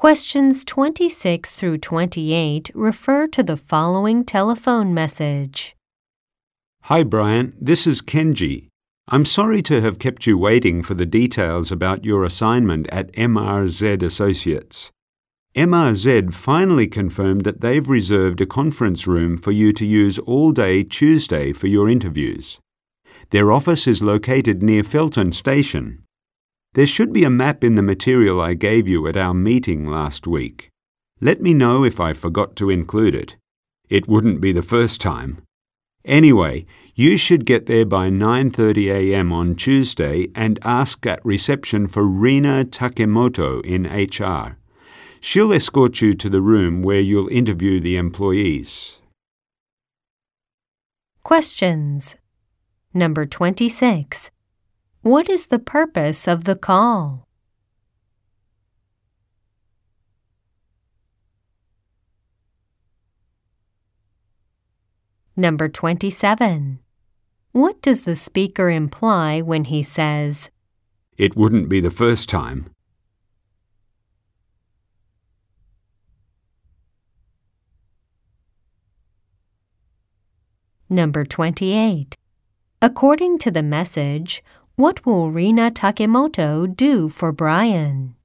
Questions 26 through 28 refer to the following telephone message. Hi Brian, this is Kenji. I'm sorry to have kept you waiting for the details about your assignment at MRZ Associates. MRZ finally confirmed that they've reserved a conference room for you to use all day Tuesday for your interviews. Their office is located near Felton Station. There should be a map in the material I gave you at our meeting last week. Let me know if I forgot to include it. It wouldn't be the first time. Anyway, you should get there by 9:30 a.m. on Tuesday and ask at reception for Rina Takemoto in HR. She'll escort you to the room where you'll interview the employees. Questions. Number 26. What is the purpose of the call? Number 27. What does the speaker imply when he says, It wouldn't be the first time? Number 28. According to the message, what will Rina Takemoto do for Brian?